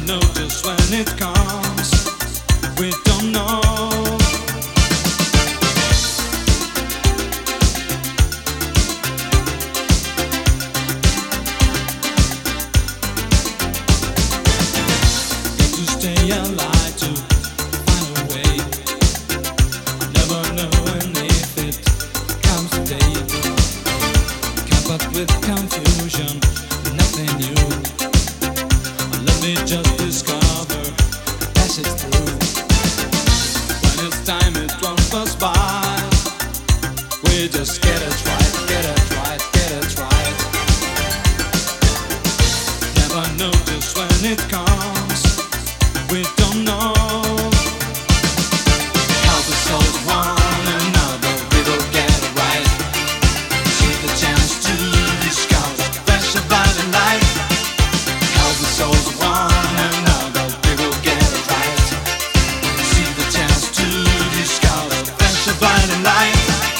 know just when it comes. We don't know. Got to stay alive to find a way. I never know when if it comes today. Come up with confusion, nothing new. Let me just discover, pass it through. When it's time, it won't pass by. We just get it right, get it right, get it right. Never know just when it comes. We don't know how the souls one another. We will get it right. See the chance to discover fresh about in life. How the souls one another. We will get it right. See the chance to discover fresh about in life.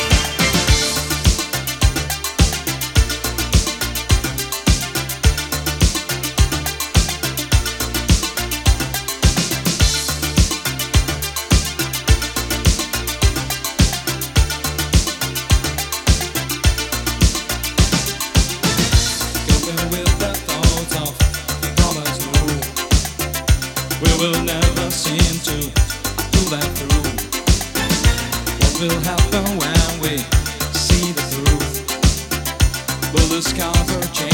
We will never seem to pull that through. What will happen when we see the truth? Will discover change?